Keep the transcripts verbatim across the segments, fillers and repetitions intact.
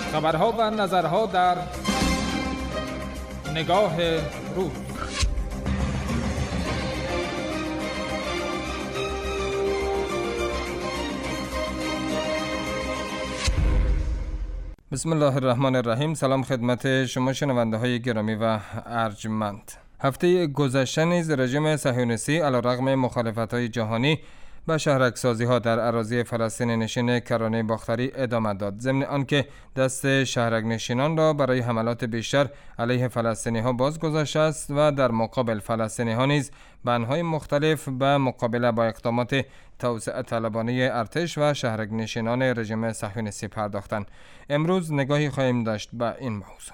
خبرها و نظرها در نگاه روز. بسم الله الرحمن الرحیم. سلام خدمت شما شنونده های گرامی و ارجمند. هفته گذشته نیز رژیم صهیونیستی علیرغم مخالفت‌های جهانی به شهرک‌سازی ها در اراضی فلسطین نشین کرانه باختری ادامه داد، ضمن آنکه دست شهرک نشینان را برای حملات بیشتر علیه فلسطینی ها باز گذاشته است و در مقابل فلسطینی ها نیز بندهای مختلف به مقابله با اقدامات توسعه طلبانه ارتش و شهرک نشینان رژیم صهیونیستی پرداختند. امروز نگاهی خواهیم داشت به این موضوع.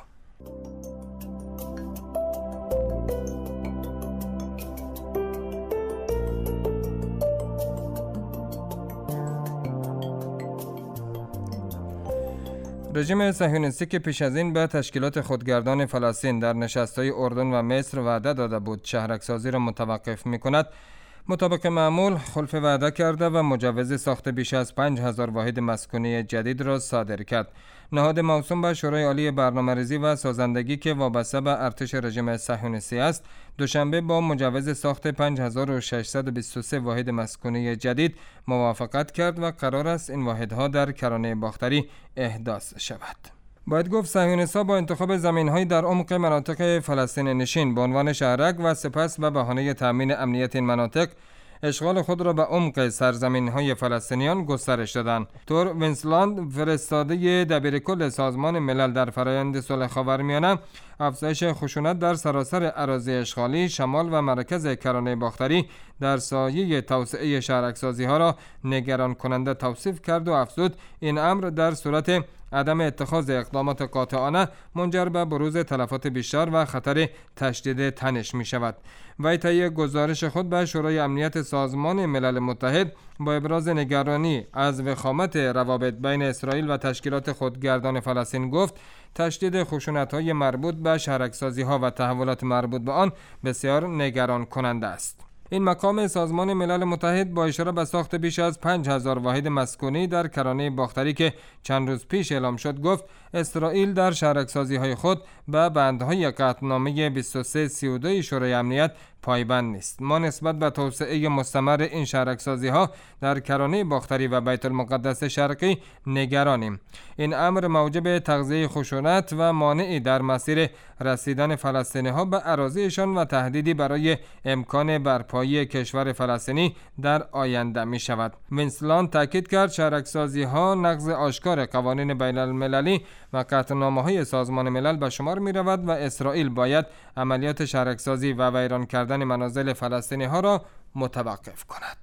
رژیم صهیونیستی که پیش از این به تشکیلات خودگردان فلسطین در نشست‌های اردن و مصر وعده داده بود شهرک‌سازی را متوقف می‌کند، مطابق معمول خلف وعده کرده و مجوز ساخت بیش از پنج هزار واحد مسکونی جدید را صادر کرد. نهاد موسوم به شورای عالی برنامه‌ریزی و سازندگی که وابسته به ارتش رژیم صهیونیستی است، دوشنبه با مجوز ساخت پنج هزار و ششصد و بیست و سه واحد مسکونی جدید موافقت کرد و قرار است این واحدها در کرانه باختری احداث شود. باید گفت صهیونیست‌ها با انتخاب زمین‌های در عمق مناطق فلسطین نشین به عنوان شهرک و سپس به بهانه تأمین امنیت این مناطق اشغال خود را به عمق سرزمین‌های فلسطینیان گسترش دادند. تور وینسلاند، فرستاده دبیرکل سازمان ملل در فرآیند صلح خاورمیانه، افزایش خشونت در سراسر اراضی اشغالی شمال و مرکز کرانه باختری در سایه توسعه شهرک‌سازی‌ها را نگران کننده توصیف کرد و افزود این امر در صورت عدم اتخاذ اقدامات قاطعانه منجر به بروز تلفات بیشتر و خطر تشدید تنش می شود. وی طی گزارش خود به شورای امنیت سازمان ملل متحد با ابراز نگرانی از وخامت روابط بین اسرائیل و تشکیلات خودگردان فلسطین گفت تشدید خشونت‌های مربوط به شهرک‌سازی‌ها و تحولات مربوط به آن بسیار نگران کننده است. این مقام سازمان ملل متحد با اشاره به ساخت بیش از پنج هزار واحد مسکونی در کرانه باختری که چند روز پیش اعلام شد گفت اسرائیل در شهرک‌سازی‌های خود به بندهای قطعنامه بیست و سه سی و دو شورای امنیت پایبند نیست. ما نسبت به توسعه مستمر این شهرک‌سازی‌ها در کرانه باختری و بیت المقدس شرقی نگرانیم. این امر موجب تغذیه خشونت و مانعی در مسیر رسیدن فلسطینی‌ها به اراضیشان و تهدیدی برای امکان برپایی کشور فلسطینی در آینده می شود. وینسلاند تاکید کرد شهرک‌سازی‌ها نقض آشکار قوانین بین المللی و قطعنامه‌های سازمان ملل به شمار می رود و اسرائیل باید عملیات شهرک‌سازی و ویران کردن منازل فلسطینی ها را متوقف کند.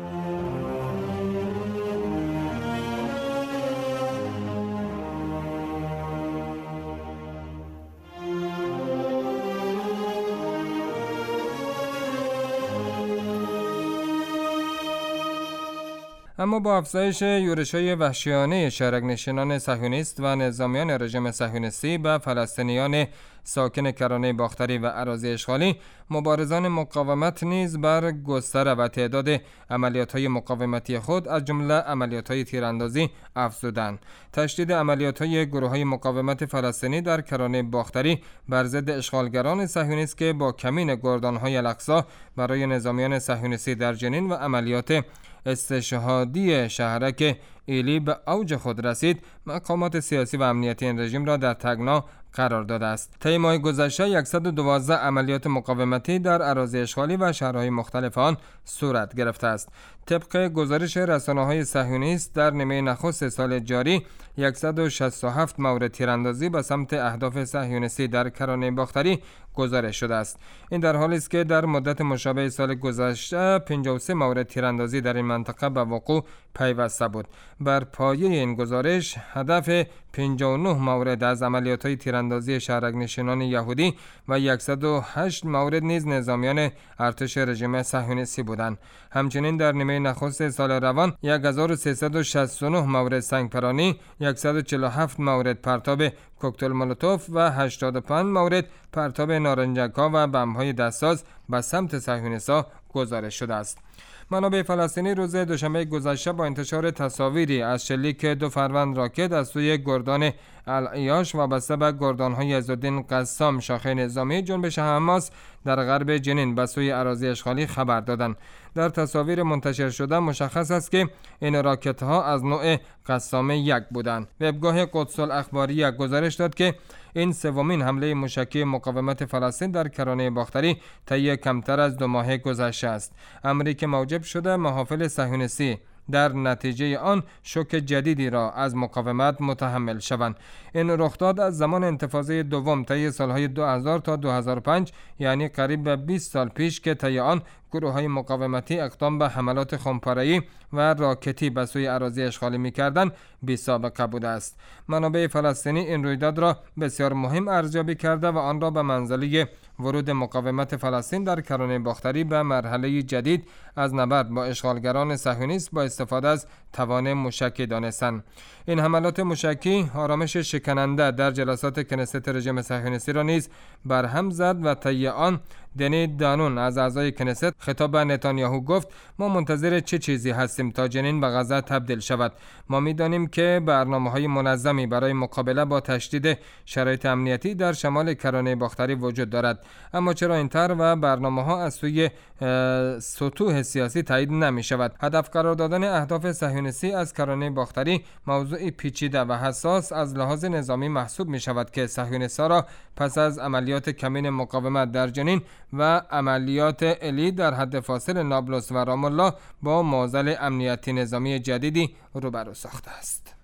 اما با افزایش یورش‌های وحشیانه شهرک نشینان صهیونیست و نظامیان رژیم صهیونیستی به فلسطینیان ساکن کرانه باختری و اراضی اشغالی، مبارزان مقاومت نیز بر گستره و تعداد عملیات‌های مقاومتی خود از جمله عملیات‌های تیراندازی افزودند. تشدید عملیات‌های گروه‌های مقاومت فلسطینی در کرانه باختری بر ضد اشغالگران صهیونیست که با کمین گردان‌های الاقصی برای نظامیان صهیونیستی در جنین و عملیات استشهادی شهرک ایلی به اوج خود رسید، مقامات سیاسی و امنیتی این رژیم را در تنگنا قرار داده است. طی ماه گذشته صد و دوازده عملیات مقاومتی در اراضی اشغالی و شهرهای مختلف آن صورت گرفته است. طبق گزارش رسانه‌های صهیونیست در نیمه نخست سال جاری صد و شصت و هفت مورد تیراندازی به سمت اهداف صهیونیستی در کرانه باختری گزارش شده است. این در حالی است که در مدت مشابه سال گذشته پنجاه و سه مورد تیراندازی در این منطقه به وقوع پیوسته بود. بر پایه این گزارش هدف پنجاه و نه مورد از عملیات‌های تیراندازی شهرک نشینان یهودی و صد و هشت مورد نیز نظامیان ارتش رژیم صهیونیستی بودند. همچنین در نیمه نخست سال روان هزار و سیصد و شصت و نه مورد سنگپرانی، صد و چهل و هفت مورد پرتاب کوکتل مولوتوف و هشتاد و پنج مورد پرتاب نارنجک‌ها و بمب‌های دستساز به سمت صهیونیست‌ها گزارش شده است. منابع فلسطینی روز دوشنبه گذشته با انتشار تصاویری از شلیک دو فروند راکت از سوی گردان العیاش وابسته به گردان‌های عزالدین قسام شاخه نظامی جنبش حماس در غرب جنین به سوی اراضی اشغالی خبر دادند. در تصاویر منتشر شده مشخص است که این راکت ها از نوع قسام یک بودند. وبگاه قدس الاخباری گزارش داد که این سومین حمله موشکی مقاومت فلسطین در کرانه باختری طی کمتر از دو ماه گذشته است. امری که موجب شده محافل صهیونیستی در نتیجه آن شوک جدیدی را از مقاومت متحمل شوند. این رخداد از زمان انتفاضه دوم طی سالهای دو هزار تا دو هزار و پنج، یعنی قریب به بیست سال پیش که طی آن گروه‌های مقاومتی اقدام به حملات خمپاره‌ای و راکتی به سوی اراضی اشغالی می‌کردند، بی سابقه بوده است. منابع فلسطینی این رویداد را بسیار مهم ارزیابی کرده و آن را به منزله ورود مقاومت فلسطین در کرانه باختری به مرحله جدید از نبرد با اشغالگران صهیونیست با استفاده از توان موشکی دانستند. این حملات موشکی آرامش شکننده در جلسات کنست رژیم صهیونیستی را نیز برهم زد و طی آن دنی دانون از اعضای کنست خطاب به نتانیاهو گفت: ما منتظر چه چیزی هستیم تا جنین به غزه تبدیل شود؟ ما می‌دانیم که برنامه‌های منظمی برای مقابله با تشدید شرایط امنیتی در شمال کرانه باختری وجود دارد، اما چرا این طرح و برنامه‌ها از سوی سطوح سیاسی تایید نمی‌شود؟ هدف قرار دادن اهداف صهیونیستی از کرانه باختری موضوع پیچیده و حساس از لحاظ نظامی محسوب می‌شود که صهیونیست‌ها را پس از عملیات کمین مقاومت در جنین و عملیات الی در حد فاصل نابلس و رام الله با معضل امنیتی نظامی جدیدی روبرو ساخته است.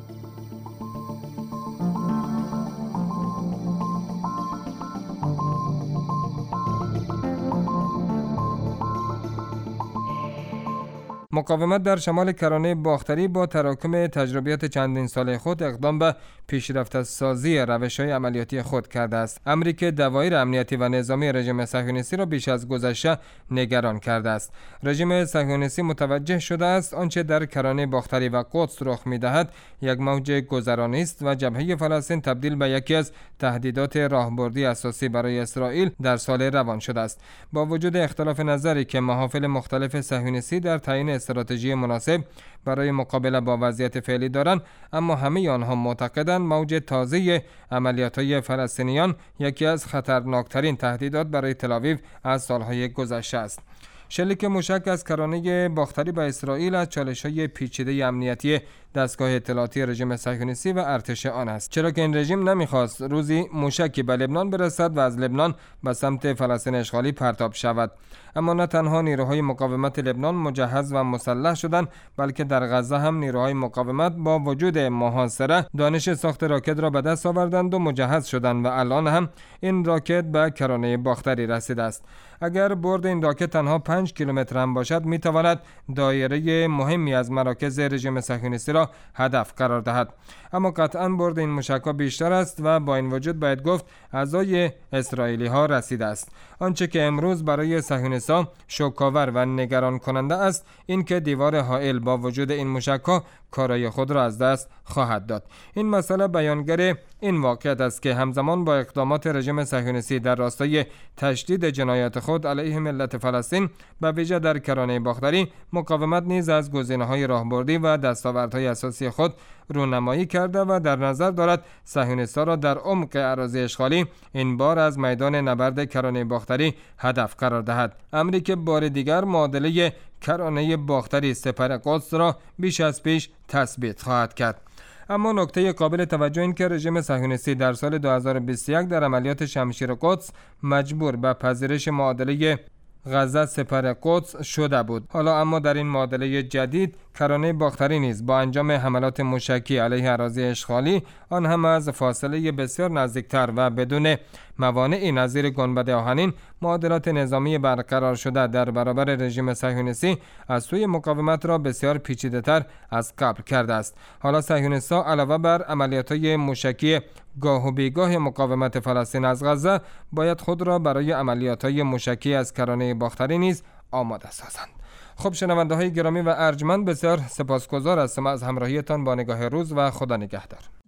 مقاومت در شمال کرانه باختری با تراکم تجربیات چندین ساله خود اقدام به پیشرفت سازی روش‌های عملیاتی خود کرده است. امری که دوایر امنیتی و نظامی رژیم صهیونیستی را بیش از گذشته نگران کرده است. رژیم صهیونیستی متوجه شده است آنچه در کرانه باختری و قدس رخ می‌دهد یک موج گذرانی است و جبهه فلسطین تبدیل به یکی از تهدیدات راهبردی اساسی برای اسرائیل در سال روان شده است. با وجود اختلاف نظری که محافل مختلف صهیونیستی در تعیین استراتژی مناسب برای مقابله با وضعیت فعلی دارند، اما همه آنها معتقدند موج تازه عملیات‌های فلسطینیان یکی از خطرناکترین تهدیدات برای تل‌آویو از سالهای گذشته است. شلیک موشک از کرانه باختری به اسرائیل از چالش‌های پیچیده امنیتی دستگاه اطلاعاتی رژیم صهیونیستی و ارتش آن است، چرا که این رژیم نمی‌خواست روزی موشکی به لبنان برسد و از لبنان به سمت فلسطین اشغالی پرتاب شود. اما نه تنها نیروهای مقاومت لبنان مجهز و مسلح شدند، بلکه در غزه هم نیروهای مقاومت با وجود محاصره دانش ساخت راکت را به دست آوردند و مجهز شدند و الان هم این راکت به کرانه باختری رسیده است. اگر برد این راکت تنها پنج کیلومتر هم باشد، میتواند دایره مهمی از مراکز رژیم صهیونیستی را هدف قرار دهد. اما قطعا برد این موشک‌ها بیشتر است و با این وجود باید گفت اعضای اسرائیلی ها رسیده است. آنچه که امروز برای صهیونیست‌ها شوک‌آور و نگران کننده است این که دیوار حائل با وجود این موشک‌ها کارای خود را از دست خواهد داد. این مسئله بیانگر این واقعیت است که همزمان با اقدامات رژیم صهیونیستی در راستای تشدید جنایات خود علیه ملت فلسطین به ویژه در کرانه باختری، مقاومت نیز از گزینه‌های راهبردی و دستاوردهای اساسی خود رونمایی کرده و در نظر دارد صهیونیست‌ها را در عمق اراضی اشغالی این بار از میدان نبرد کرانه باختری هدف قرار دهد. امری که بار دیگر معادله کرانه باختری سپر قدس را بیش از پیش تثبیت خواهد کرد. اما نکته قابل توجه این که رژیم صهیونیستی در سال دو هزار و بیست و یک در عملیات شمشیر قدس مجبور به پذیرش معادله غزه سپر قدس شده بود. حالا اما در این معادله جدید کرانه باختری نیز با انجام حملات موشکی علیه اراضی اشغالی، آن هم از فاصله بسیار نزدیکتر و بدون موانعی نظیر گنبد آهنین، معادلات نظامی برقرار شده در برابر رژیم صهیونیستی از سوی مقاومت را بسیار پیچیده‌تر از قبل کرده است. حالا صهیونیست‌ها علاوه بر عملیات‌های موشکی گاه و بیگاه مقاومت فلسطین از غزه، باید خود را برای عملیات‌های موشکی از کرانه باختری نیز آماده سازند. خب شنونده های گرامی و ارجمند، بسیار سپاسگزار هستم از همراهیتان با نگاه روز و خدا نگهدار.